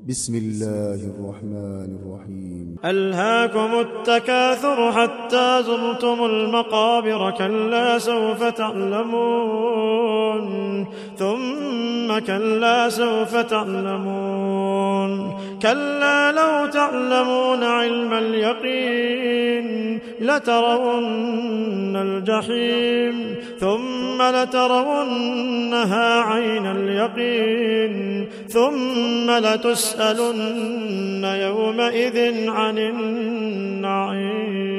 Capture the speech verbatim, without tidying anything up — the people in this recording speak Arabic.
بسم الله الرحمن الرحيم. ألهاكم التكاثر حتى زرتم المقابر كلا سوف تعلمون ثم كلا سوف تعلمون كلا لو تعلمون علم اليقين لترون الجحيم ثم لترونها عين اليقين ثم لتسألن يومئذ عن النعيم.